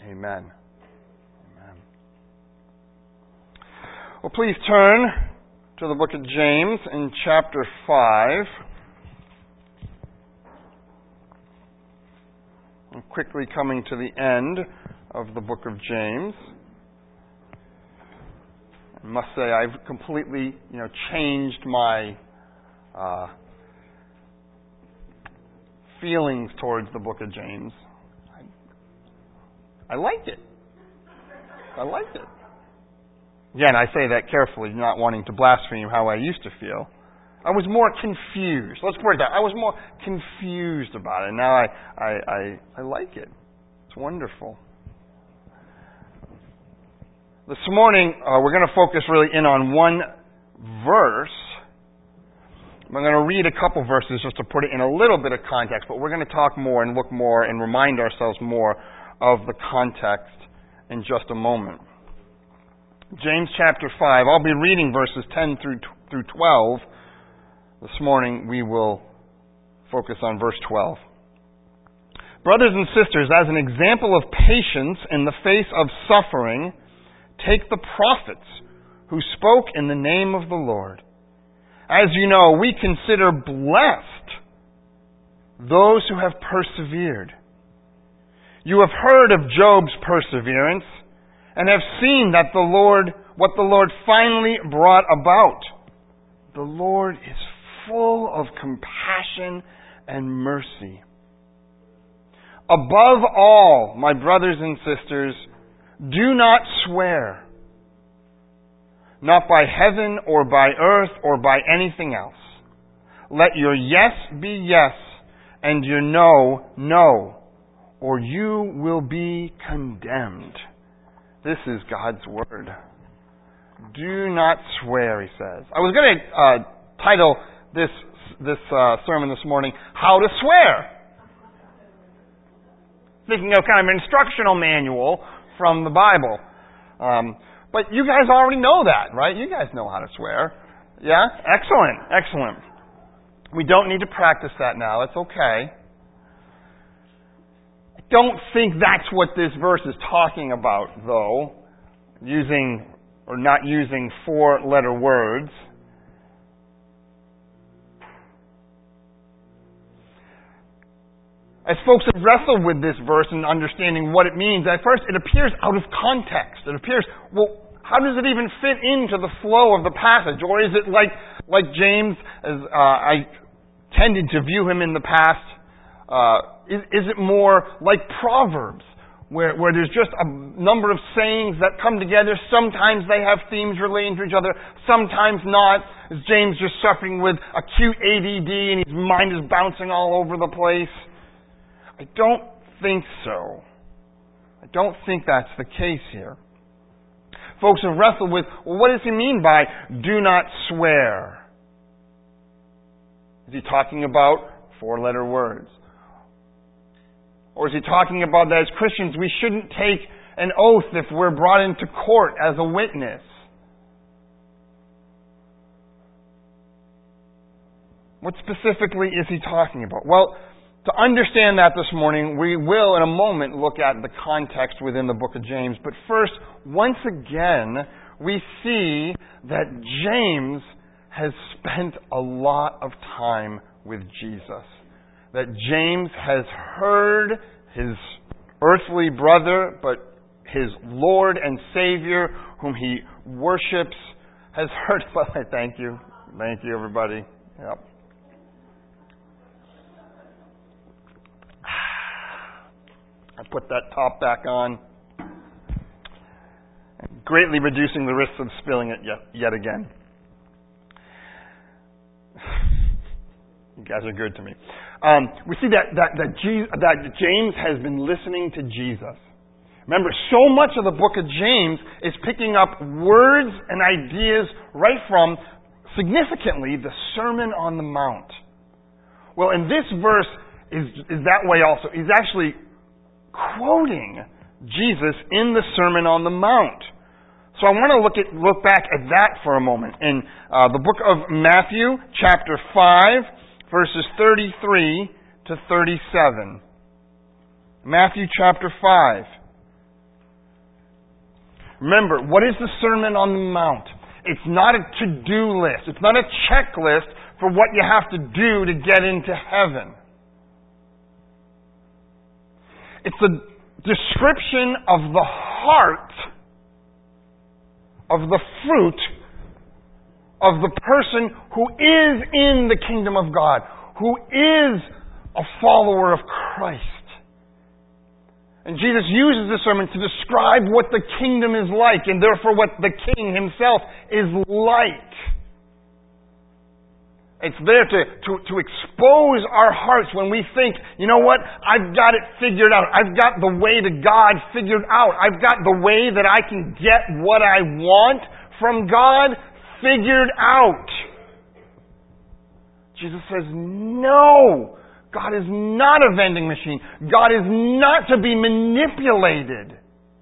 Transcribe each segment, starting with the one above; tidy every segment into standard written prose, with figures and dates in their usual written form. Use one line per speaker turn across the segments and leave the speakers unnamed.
Amen. Amen. Well, please turn to the book of James in chapter 5. I'm quickly coming to the end of the book of James. I must say I've completely, changed my feelings towards the book of James. I like it. I like it. Again, I say that carefully, not wanting to blaspheme how I used to feel. I was more confused. Let's word that. I was more confused about it. Now I like it. It's wonderful. This morning, we're going to focus really in on one verse. I'm going to read a couple verses just to put it in a little bit of context, but we're going to talk more and look more and remind ourselves more of the context in just a moment. James chapter 5. I'll be reading verses 10 through 12. This morning we will focus on verse 12. Brothers and sisters, as an example of patience in the face of suffering, take the prophets who spoke in the name of the Lord. As you know, we consider blessed those who have persevered. You have heard of Job's perseverance and have seen that what the Lord finally brought about. The Lord is full of compassion and mercy. Above all, my brothers and sisters, do not swear, not by heaven or by earth or by anything else. Let your yes be yes and your no, no, or you will be condemned. This is God's word. Do not swear, he says. I was going to title this sermon this morning, How to Swear. Thinking of kind of an instructional manual from the Bible. But you guys already know that, right? You guys know how to swear. Yeah? Excellent. Excellent. We don't need to practice that now. It's okay. I don't think that's what this verse is talking about, though. Using or not using 4-letter words. As folks have wrestled with this verse and understanding what it means, at first it appears out of context. It appears, well, how does it even fit into the flow of the passage? Or is it like James, as I tended to view him in the past, is it more like Proverbs, where there's just a number of sayings that come together? Sometimes they have themes relating to each other, sometimes not. Is James just suffering with acute ADD and his mind is bouncing all over the place? I don't think so. I don't think that's the case here. Folks have wrestled with, well, what does he mean by do not swear? Is he talking about 4-letter words? Or is he talking about that as Christians we shouldn't take an oath if we're brought into court as a witness? What specifically is he talking about? Well, to understand that this morning, we will in a moment look at the context within the book of James. But first, once again, we see that James has spent a lot of time with Jesus. That James has heard his earthly brother, but his Lord and Savior, whom he worships, has heard. Thank you. Thank you, everybody. Yep. I put that top back on, greatly reducing the risks of spilling it yet again. You guys are good to me. We see that James has been listening to Jesus. Remember, so much of the book of James is picking up words and ideas right from, significantly, the Sermon on the Mount. Well, and this verse is that way also. He's actually quoting Jesus in the Sermon on the Mount. So I want to look back at that for a moment. In the book of Matthew, chapter 5, verses 33 to 37. Matthew chapter 5, Remember, what is the Sermon on the Mount? It's not a to-do list. It's not a checklist for what you have to do to get into heaven. It's a description of the heart of the fruit of the person who is in the kingdom of God, who is a follower of Christ. And Jesus uses this sermon to describe what the kingdom is like, and therefore what the king himself is like. It's there to expose our hearts when we think, you know what, I've got it figured out. I've got the way to God figured out. I've got the way that I can get what I want from God figured out. Jesus says, no, God is not a vending machine. God is not to be manipulated.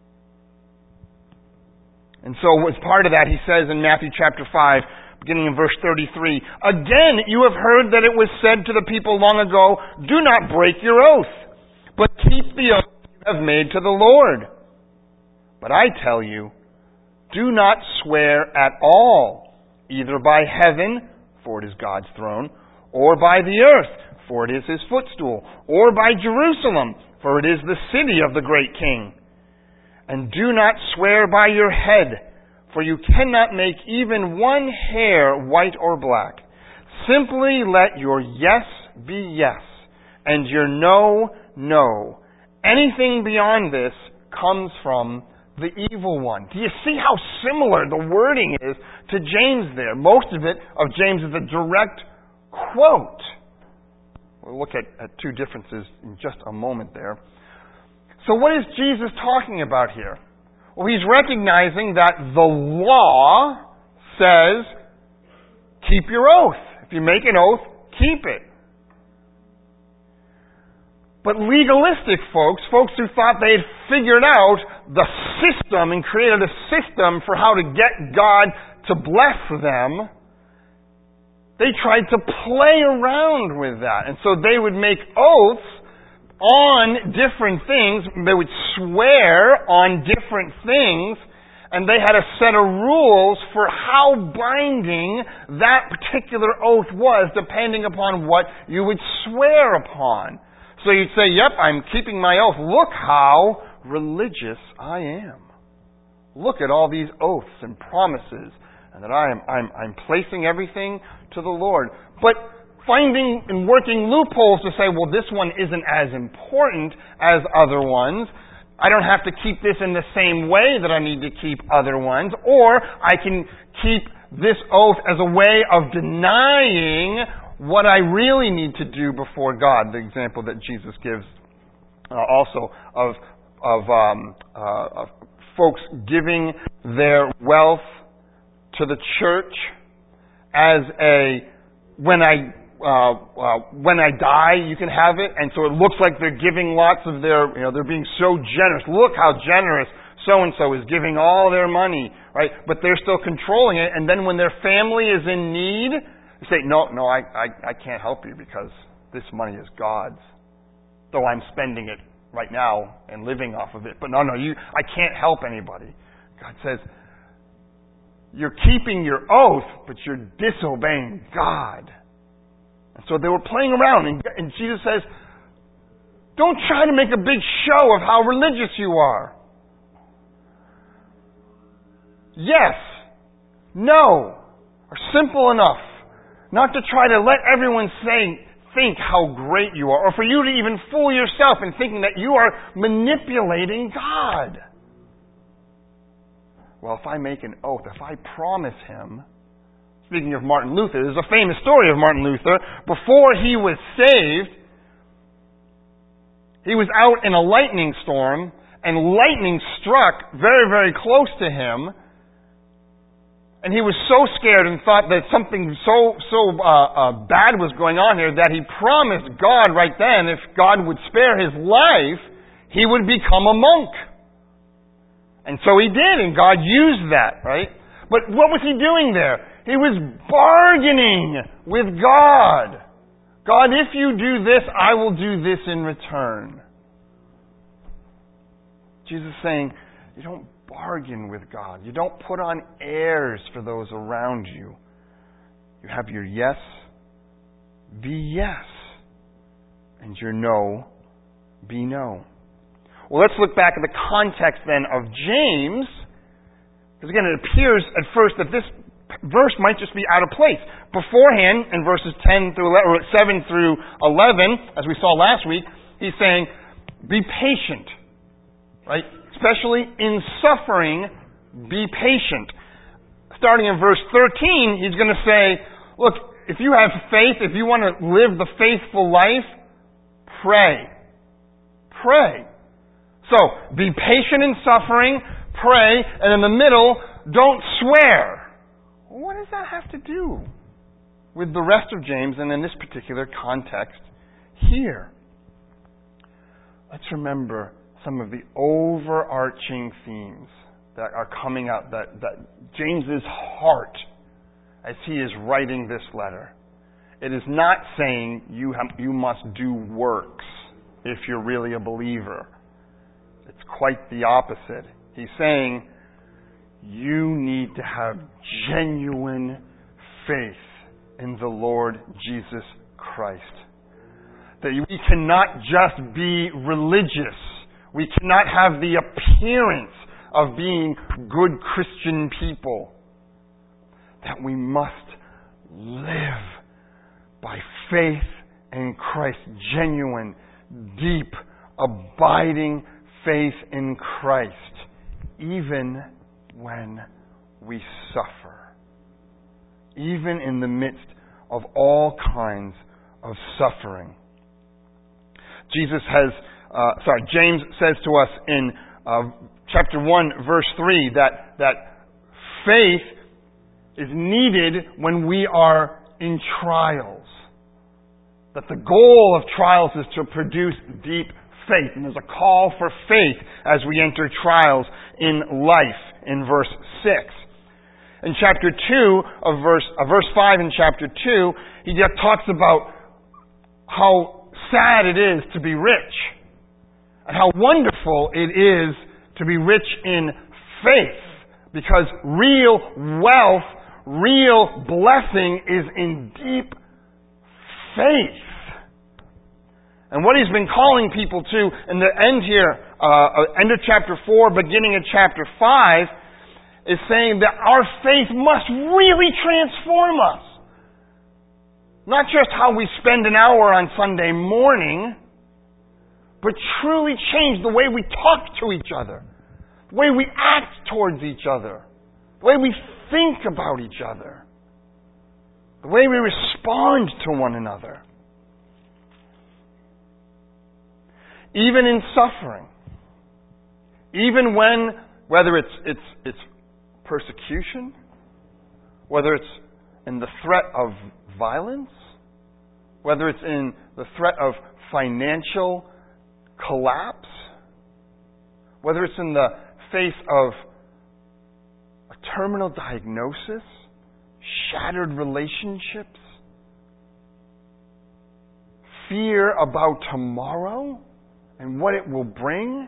And so as part of that, he says in Matthew chapter 5, beginning in verse 33, again, you have heard that it was said to the people long ago, do not break your oath, but keep the oath you have made to the Lord. But I tell you, do not swear at all, either by heaven, for it is God's throne, or by the earth, for it is his footstool, or by Jerusalem, for it is the city of the great king. And do not swear by your head, for you cannot make even one hair white or black. Simply let your yes be yes, and your no, no. Anything beyond this comes from the evil one. Do you see how similar the wording is to James there? Most of it, of James, is a direct quote. We'll look at two differences in just a moment there. So what is Jesus talking about here? Well, he's recognizing that the law says, keep your oath. If you make an oath, keep it. But legalistic folks who thought they had figured out the system and created a system for how to get God to bless them, they tried to play around with that. And so they would make oaths on different things. They would swear on different things, and they had a set of rules for how binding that particular oath was, depending upon what you would swear upon. So you'd say, yep, I'm keeping my oath. Look how religious I am. Look at all these oaths and promises, and that I'm placing everything to the Lord. But finding and working loopholes to say, well, this one isn't as important as other ones. I don't have to keep this in the same way that I need to keep other ones. Or I can keep this oath as a way of denying what I really need to do before God. The example that Jesus gives also of folks giving their wealth to the church as a, when I die, you can have it. And so it looks like they're giving lots of their, they're being so generous. Look how generous so-and-so is giving all their money, right? But they're still controlling it. And then when their family is in need, they say, no, I can't help you because this money is God's. Though I'm spending it right now and living off of it. But no, I can't help anybody. God says, you're keeping your oath, but you're disobeying God. And so they were playing around, and Jesus says, don't try to make a big show of how religious you are. Yes, no, are simple enough. Not to try to let everyone think how great you are, or for you to even fool yourself in thinking that you are manipulating God. Well, if I make an oath, if I promise him, speaking of Martin Luther, there's a famous story of Martin Luther. Before he was saved, he was out in a lightning storm, and lightning struck very, very close to him. And he was so scared and thought that something so bad was going on here that he promised God right then, if God would spare his life, he would become a monk. And so he did, and God used that, right? But what was he doing there? He was bargaining with God. God, if you do this, I will do this in return. Jesus is saying, You don't bargain with God. You don't put on airs for those around you. You have your yes be yes, and your no be no. Well, let's look back at the context then of James, because again, it appears at first that this verse might just be out of place. Beforehand, in verses 10 through 11, or 7 through 11, as we saw last week, he's saying, be patient, right? Especially in suffering, be patient. Starting in verse 13, he's going to say, look, if you have faith, if you want to live the faithful life, pray. Pray. So, be patient in suffering, pray, and in the middle, don't swear. What does that have to do with the rest of James and in this particular context here? Let's remember some of the overarching themes that are coming out, that James's heart, as he is writing this letter. It is not saying you must do works if you're really a believer. It's quite the opposite. He's saying you need to have genuine faith in the Lord Jesus Christ. That we cannot just be religious. We cannot have the appearance of being good Christian people. That we must live by faith in Christ. Genuine, deep, abiding faith in Christ. Even when we suffer. Even in the midst of all kinds of suffering. James says to us in chapter 1, verse 3, that faith is needed when we are in trials. That the goal of trials is to produce deep faith. And there's a call for faith as we enter trials in life in verse 6. In chapter 2 of verse 5 in chapter 2, he just talks about how sad it is to be rich. And how wonderful it is to be rich in faith. Because real wealth, real blessing is in deep faith. And what he's been calling people to in the end here, end of chapter 4, beginning of chapter 5, is saying that our faith must really transform us. Not just how we spend an hour on Sunday morning, but truly change the way we talk to each other, the way we act towards each other, the way we think about each other, the way we respond to one another. Even in suffering, even when, whether it's persecution, whether it's in the threat of violence, whether it's in the threat of financial collapse, whether it's in the face of a terminal diagnosis, shattered relationships, fear about tomorrow and what it will bring,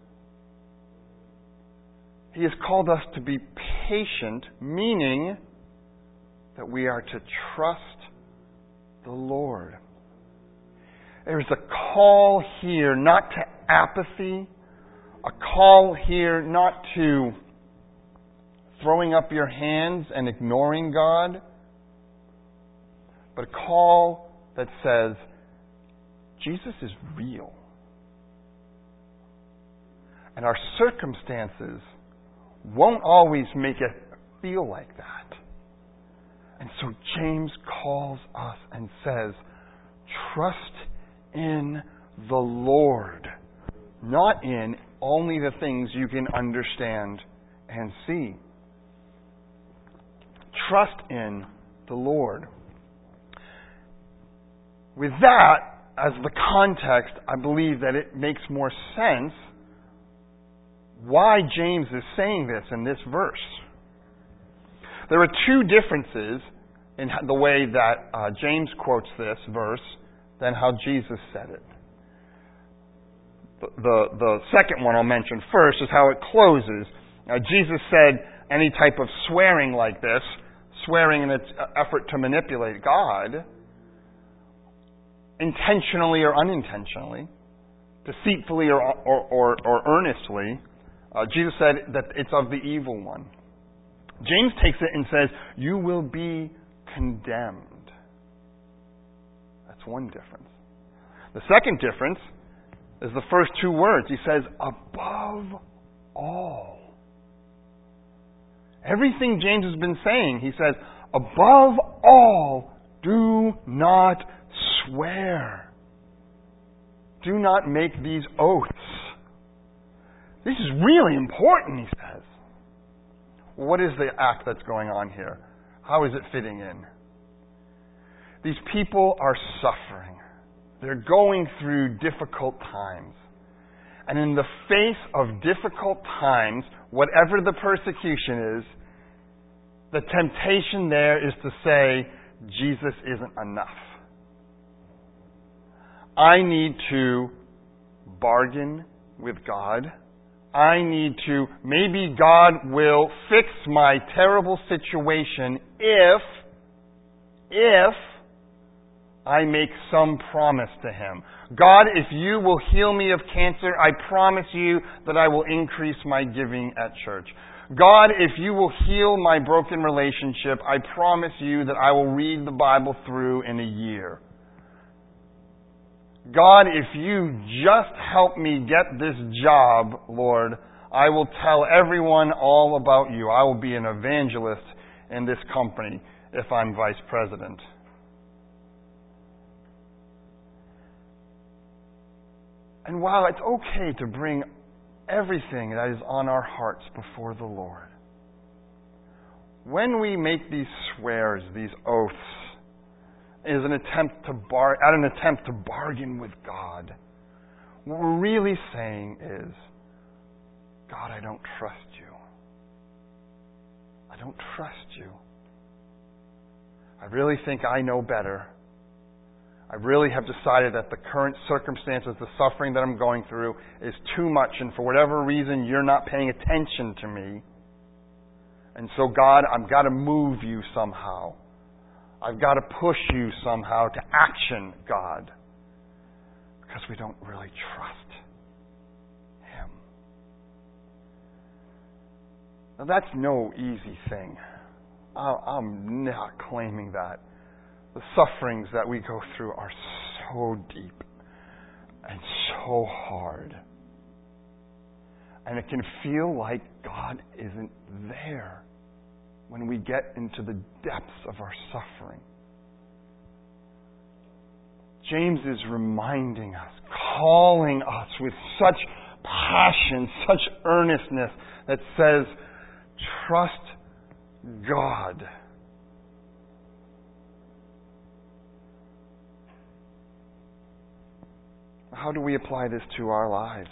He has called us to be patient, meaning that we are to trust the Lord. There's a call here not to apathy, a call here not to throwing up your hands and ignoring God, but a call that says, Jesus is real. And our circumstances won't always make it feel like that. And so James calls us and says, trust in the Lord, not in only the things you can understand and see. Trust in the Lord. With that as the context, I believe that it makes more sense why James is saying this in this verse. There are two differences in the way that James quotes this verse than how Jesus said it. The second one I'll mention first is how it closes. Now, Jesus said any type of swearing like this, swearing in its effort to manipulate God, intentionally or unintentionally, deceitfully or earnestly, Jesus said that it's of the evil one. James takes it and says, you will be condemned. That's one difference. The second difference is the first two words. He says, above all. Everything James has been saying, he says, above all, do not swear. Do not make these oaths. This is really important, he says. What is the act that's going on here? How is it fitting in? These people are suffering. They're going through difficult times. And in the face of difficult times, whatever the persecution is, the temptation there is to say, Jesus isn't enough. I need to bargain with God. I need to, maybe God will fix my terrible situation if I make some promise to Him. God, if you will heal me of cancer, I promise you that I will increase my giving at church. God, if you will heal my broken relationship, I promise you that I will read the Bible through in a year. God, if you just help me get this job, Lord, I will tell everyone all about you. I will be an evangelist in this company if I'm vice president. And while it's okay to bring everything that is on our hearts before the Lord, when we make these swears, these oaths, is an attempt to bargain with God, what we're really saying is, God, I don't trust you. I don't trust you. I really think I know better. I really have decided that the current circumstances, the suffering that I'm going through is too much, and for whatever reason, you're not paying attention to me. And so, God, I've got to move you somehow. I've got to push you somehow to action, God, because we don't really trust Him. Now, that's no easy thing. I'm not claiming that. The sufferings that we go through are so deep and so hard. And it can feel like God isn't there when we get into the depths of our suffering. James is reminding us, calling us with such passion, such earnestness, that says, trust God. How do we apply this to our lives?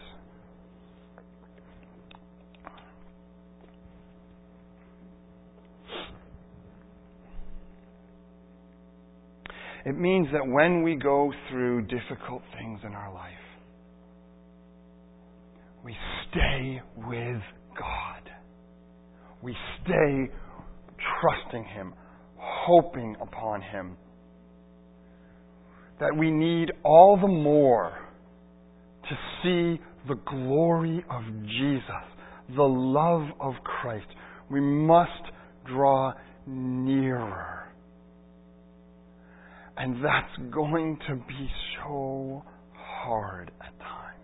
It means that when we go through difficult things in our life, we stay with God. We stay trusting Him, hoping upon Him. That we need all the more to see the glory of Jesus, the love of Christ. We must draw nearer. And that's going to be so hard at times.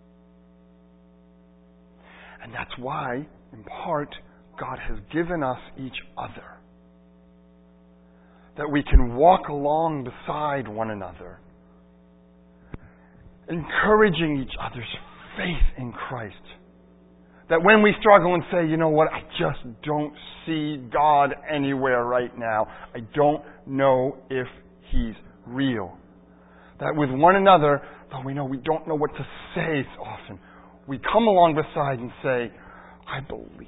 And that's why, in part, God has given us each other. That we can walk along beside one another, encouraging each other's faith in Christ. That when we struggle and say, you know what, I just don't see God anywhere right now. I don't know if He's real. That with one another, though we know we don't know what to say so often, we come along beside and say, I believe.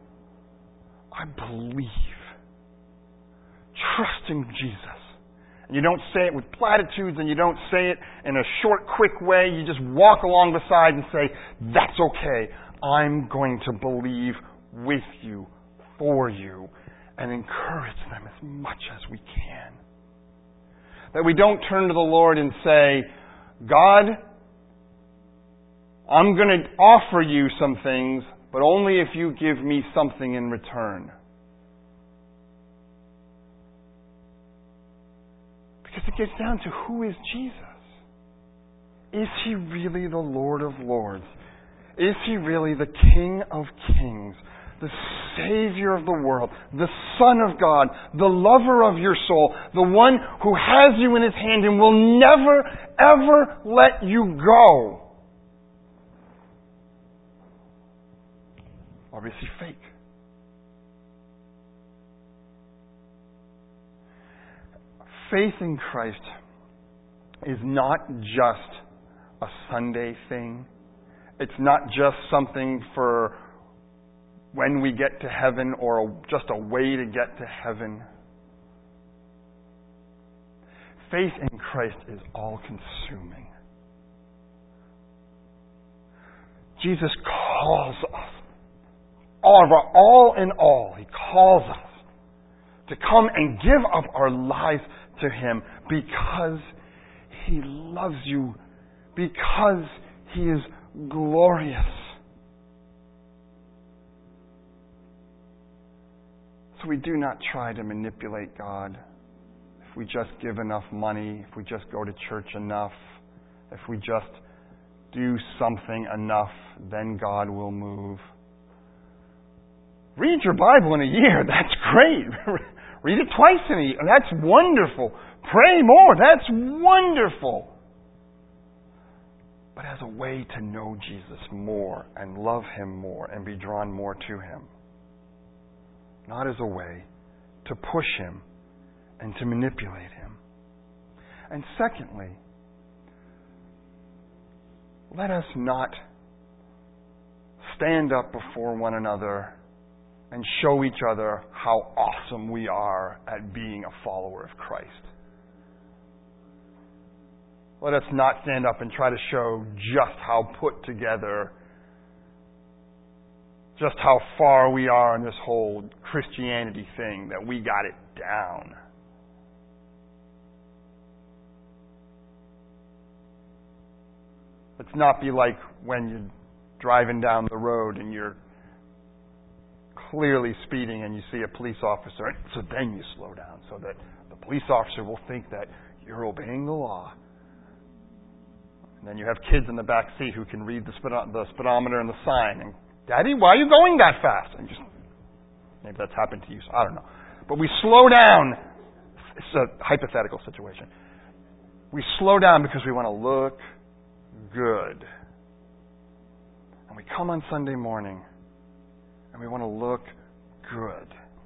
I believe. Trusting Jesus You don't say it with platitudes, and you don't say it in a short, quick way. You just walk along beside and say, that's okay. I'm going to believe with you, for you, and encourage them as much as we can. That we don't turn to the Lord and say, God, I'm going to offer you some things, but only if you give me something in return. Because it gets down to, who is Jesus? Is He really the Lord of Lords? Is He really the King of Kings, the Savior of the world, the Son of God, the lover of your soul, the one who has you in His hand and will never, ever let you go? Or is He fake? Faith in Christ is not just a Sunday thing. It's not just something for when we get to heaven, or just a way to get to heaven. Faith in Christ is all-consuming. Jesus calls us, all in all, He calls us to come and give up our lives to Him because He loves you, because He is glorious. So we do not try to manipulate God. If we just give enough money, if we just go to church enough, if we just do something enough, then God will move. Read your Bible in a year. That's great. Read it twice in a year. That's wonderful. Pray more. That's wonderful. But as a way to know Jesus more and love Him more and be drawn more to Him. Not as a way to push Him and to manipulate Him. And secondly, let us not stand up before one another and show each other how awesome we are at being a follower of Christ. Let us not stand up and try to show just how put together, just how far we are in this whole Christianity thing, that we got it down. Let's not be like when you're driving down the road and you're clearly speeding and you see a police officer, so then you slow down so that the police officer will think that you're obeying the law. And then you have kids in the back seat who can read the speedometer and the sign. And, Daddy, why are you going that fast? And just, maybe that's happened to you, so I don't know. But we slow down. It's a hypothetical situation. We slow down because we want to look good. And we come on Sunday morning and we want to look good.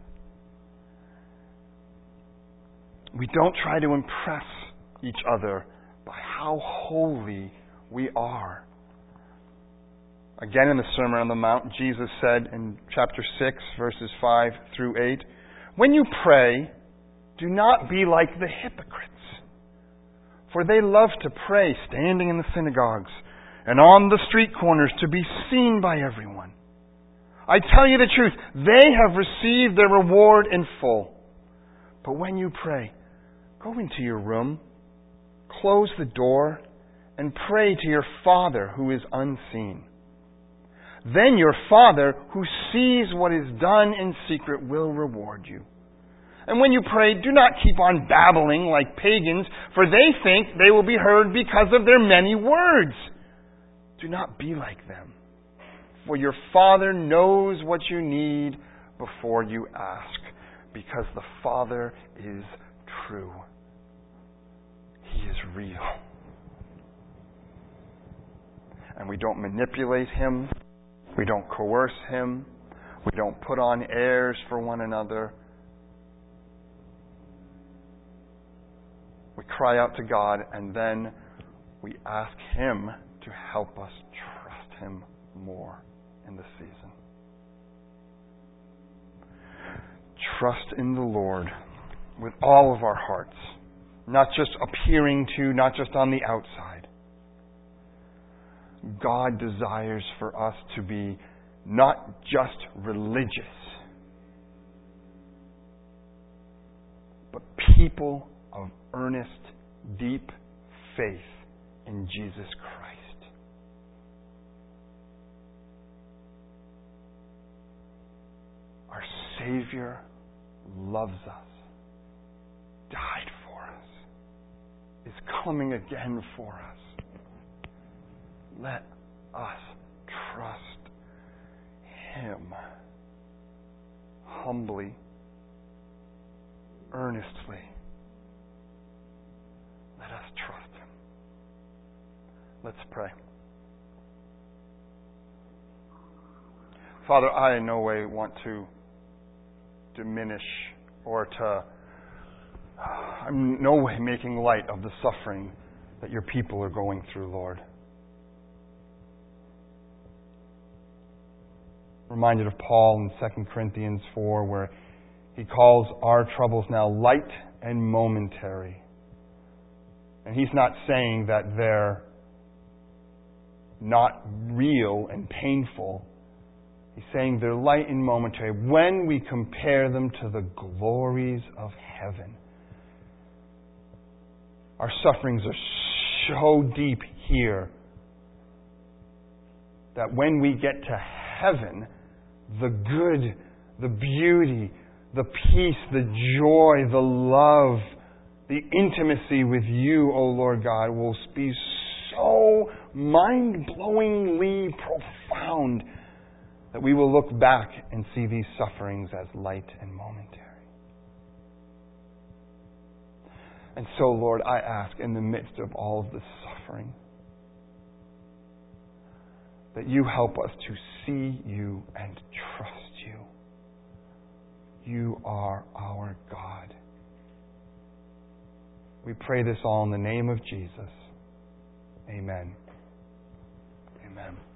We don't try to impress each other by how holy we are. Again, in the Sermon on the Mount, Jesus said in chapter 6, verses 5 through 8, "When you pray, do not be like the hypocrites, for they love to pray standing in the synagogues and on the street corners to be seen by everyone. I tell you the truth, they have received their reward in full. But when you pray, go into your room, close the door, and pray to your Father who is unseen. Then your Father who sees what is done in secret will reward you. And when you pray, do not keep on babbling like pagans, for they think they will be heard because of their many words. Do not be like them, for your Father knows what you need before you ask, because the Father is true. He is real. And we don't manipulate Him. We don't coerce Him. We don't put on airs for one another. We cry out to God, and then we ask Him to help us trust Him more in this season. Trust in the Lord with all of our hearts not just appearing to, not just on the outside. God desires for us to be not just religious, but people of earnest, deep faith in Jesus Christ. Our Savior loves us, died for us, is coming again for us. Let us trust Him humbly, earnestly. Let us trust Him. Let's pray. Father, I in no way want to diminish or I'm in no way making light of the suffering that your people are going through, Lord. Reminded of Paul in 2 Corinthians 4, where he calls our troubles now light and momentary. And he's not saying that they're not real and painful. He's saying they're light and momentary when we compare them to the glories of heaven. Our sufferings are so deep here that when we get to heaven, the good, the beauty, the peace, the joy, the love, the intimacy with you, O Lord God, will be so mind-blowingly profound that we will look back and see these sufferings as light and momentary. And so, Lord, I ask in the midst of all of this suffering that you help us to see you and trust you. You are our God. We pray this all in the name of Jesus. Amen. Amen.